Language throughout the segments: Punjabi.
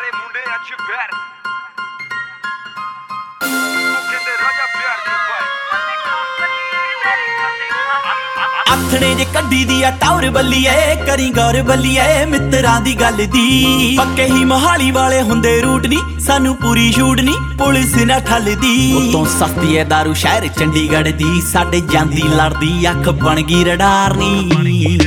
ਸਾਰੇ ਮੁੰਡੇ ਅੱਜ ਬੈਰ ਕਹਿੰਦੇ ਰਾਜਾ ਪਿਆਰ ਕਿਉਂ ਪਾਏ ਆਥਣੇ ਜੇ ਕੱਢੀ ਦੀ ਆ ਟੌਰ ਬੱਲੀਏ ਕਰੀ ਗੌਰ ਬੱਲੀਏ ਮਿੱਤਰਾਂ ਦੀ ਗੱਲ ਦੀ ਪੱਕੇ ਹੀ ਮੋਹਾਲੀ ਵਾਲੇ ਹੁੰਦੇ ਰੂਟ ਨਹੀਂ ਸਾਨੂੰ ਪੂਰੀ ਛੂਟ ਨਹੀਂ ਪੁਲਿਸ ਨਾ ਠੱਲਦੀ ਉਤੋਂ ਸਸਤੀ ਏ ਦਾਰੂ ਸ਼ਹਿਰ ਚੰਡੀਗੜ੍ਹ ਦੀ ਸਾਡੇ ਜਾਂਦੀ ਲੜਦੀ ਅੱਖ ਬਣ ਗਈ ਰਡਾਰ ਨੀ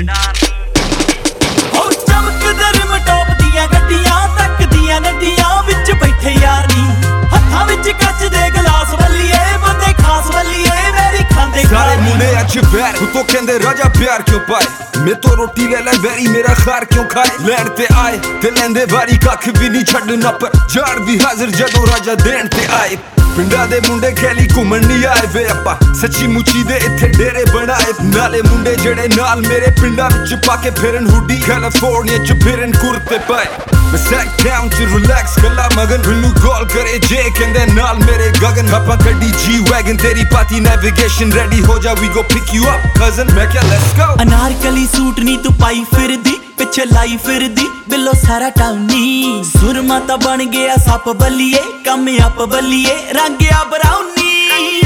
ਹੋ ਚਮਕਦੇ ਰਿਮ ਟੌਪ ਦੀਆਂ ਗੱਡੀਆਂ ਤੱਕਦੀਆਂ ਨੱਡੀਆਂ ਵਿੱਚ ਬੈਠੇ ਯਾਰ ਨੀ ਹੱਥਾਂ ਵਿੱਚ ਕੱਚ ਦੇ ਗਲਾਸ ਬੱਲੀਏ ਬੰਦੇ ਖਾਸ ਬੱਲੀਏ ਮੇਰੀ ਖਾਂਦੇ ਸਾਰੇ ਮੁੰਡੇ ਅੱਜ ਬੈਰ ਤੂੰ ਕਹਿੰਦੇ ਰਾਜਾ ਪਿਆਰ ਕਿਉਂ ਪਾਏ ਮੈਂ ਤੋਂ ਰੋਟੀ ਲੈ ਲੈ ਵੈਰੀ ਮੇਰਾ ਖਾਰ ਕਿਉਂ ਖਾਏ ਲੈਣ ਤੇ ਆਏ ਤੇ ਲੈਂਦੇ ਵਾਰੀ ਕੱਖ ਵੀ ਨਹੀਂ ਛੱਡਣਾ ਪਰ ਜਾੜ ਵੀ ਹਾਜ਼ਰ ਜਦੋਂ ਰਾਜਾ ਦੇਣ ਤੇ ਆਏ ਪਿੰਡਾਂ ਦੇ ਮੁੰਡੇ ਖੇਲੀ ਘੁੰਮਣ ਨਹੀਂ ਆਏ ਵੇ ਆਪਾਂ ਸੱਚੀ ਮੁੱਚੀ ਦੇ ਇੱਥੇ ਡੇਰੇ ਬਣਾਏ ਨਾਲੇ ਮੁੰਡੇ ਜਿਹੜੇ ਨਾਲ ਮੇਰੇ ਪਿੰਡਾਂ ਵਿੱਚ ਪਾ ਕੇ ਫਿਰਨ ਹੁੱਡੀ ਕੈਲੀਫੋਰਨੀਆ ਚ ਫਿਰਨ ਕੁਰਤੇ ਪਾਏ ਮੈਂ ਸੈਟ ਡਾਊਨ ਟੂ ਰਿਲੈਕਸ ਗੱਲਾਂ ਮਗਨ ਮੈਨੂੰ ਕਾਲ ਕਰੇ ਜੇ ਕਹਿੰਦੇ ਨਾਲ ਮੇਰੇ ਗਗਨ ਆਪਾਂ ਗੱਡੀ ਜੀ ਵੈਗਨ ਤੇਰੀ ਪਾਤੀ ਨੈਵੀਗੇਸ਼ਨ ਰੈਡੀ ਹੋ ਜਾ we go pick you up cousin ਮੈਂ ਕਿਹਾ ਲੈਟਸ ਗੋ ਅਨਾਰਕਲੀ ਸੂਟ ਨੀ ਤੂੰ ਪਾਈ ਫਿਰਦੀ ਪਿੱਛੇ ਲਾਈ ਫਿਰਦੀ ਬਿੱਲੋ ਸਾਰਾ ਟਾਉਨੀ ਸੁਰਮਾ ਤਾਂ ਬਣ ਗਿਆ ਸੱਪ ਬੱਲੀਏ ਕੰਮ ਅੱਪ ਬੱਲੀਏ ਰੰਗਿਆ ਬਰਾਉਨੀ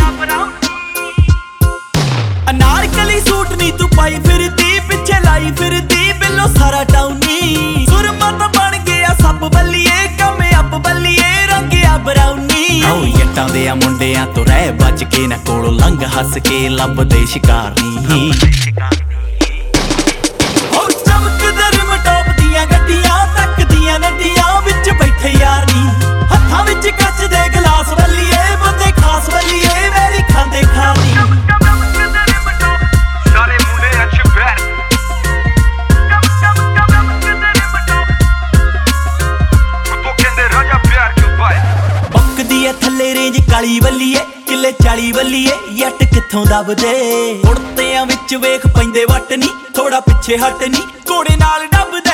ਅਨਾਰਕਲੀ ਸੂਟ ਨੀ ਤੂੰ ਪਾਈ ਫਿਰਦੀ ਪਿੱਛੇ ਲਾਈ ਫਿਰਦੀ ਬਿੱਲੋ ਸਾਰਾ ਟਾਉਨੀ ਸੁਰਮਾ ਤਾਂ ਬਣ ਗਿਆ ਸੱਪ ਬੱਲੀਏ ਕੰਮ ਅੱਪ ਬੱਲੀਏ ਰੰਗਿਆ ਬਰਾਉਨੀ ਆਓ ਜੱਟਾਂ ਦੇ ਆ ਮੁੰਡਿਆਂ ਤੋਂ ਰਹਿ ਬਚ ਕੇ ਨਾ ਕੋਲੋਂ ਲੰਘ ਹੱਸ ਕੇ ਲੱਭਦੇ ਸ਼ਿਕਾਰ ਨੀ ਗੱਡੀਆਂ ਤੱਕਦੀਆਂ ਨੱਡੀਆਂ ਵਿੱਚ ਬੈਠੇ ਯਾਰ ਨੀ ਹੱਥਾਂ ਵਿੱਚ ਕੱਚ ਦੇ ਗਲਾਸ ਬੱਲੀਏ ਬੰਦੇ ਖਾਸ ਬੱਲੀਏ ਮੇਰੀ ਖਾਂਦੇ ਖਾਣੀ ਸਾਰੇ ਮੁੰਡੇ ਅੱਜ ਬੈਰ ਤੂੰ ਕਹਿੰਦੇ ਰਾਜਾ ਪਿਆਰ ਕਿਉਂ ਪਾਏ ਬੱਕਦੀ ਐ ਥੱਲੇ ਰੇਂਜ ਕਾਲੀ ਬੱਲੀਏ ਕਿੱਲੇ 40 ਬੱਲੀਏ ਜੱਟ ਕਿੱਥੋਂ ਦਬਦੇ ਉੜਤਿਆਂ ਵਿੱਚ ਵੇਖ ਪੈਂਦੇ ਵੱਟ ਨੀ ਥੋੜਾ ਪਿੱਛੇ ਹਟ ਨੀ ਘੋੜੇ ਨਾਲ ਡੱਬਦੇ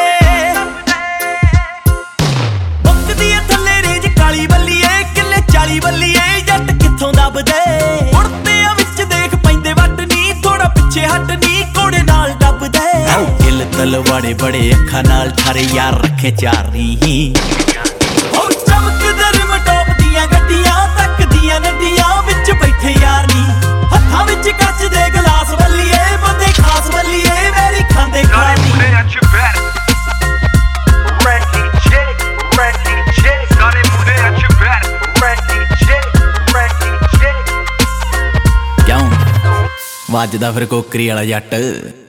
ਕਾਲੀ ਬੱਲੀਏ ਕਿੱਲੇ 40 ਬੱਲੀਏ ਜੱਟ ਕਿੱਥੋਂ ਦਬਦੇ ਉੜਤਿਆਂ ਵਿੱਚ ਦੇਖ ਪੈਂਦੇ ਵੱਟ ਨੀ ਥੋੜਾ ਪਿੱਛੇ ਹਟ ਨੀ ਘੋੜੇ ਨਾਲ ਡੱਬਦੇ ਆਓ ਕਿੱਲ ਤਲਵਾੜੇ ਬੜੇ ਅੱਖਾਂ ਨਾਲ ਠਾਰੇ ਯਾਰ ਰੱਖੇ ਚਾਰ ਨੀ ਹੋ ਚਮਕਦੇ ਰਿਮ ਟੌਪ ਦੀਆਂ ਗੱਡੀਆਂ ਤੱਕਦੀਆਂ ਨੱਡੀਆਂ ਵਿੱਚ ਬੈਠੇ ਯਾਰ ਨੀ ਹੱਥਾਂ ਵਿੱਚ ਕੱਚ ਦੇ ਗਲਾਸ ਬੱਲੀਏ ਬੰਦੇ ਖਾਸ ਬੱਲੀਏ ਮੇਰੀ ਖਾਂਦੇ ਖਾਣੀ ਅੱਜ ਬੈਰ ਵੱਜਦਾ ਫਿਰ ਕੋਕਰੀ ਵਾਲਾ ਜੱਟ।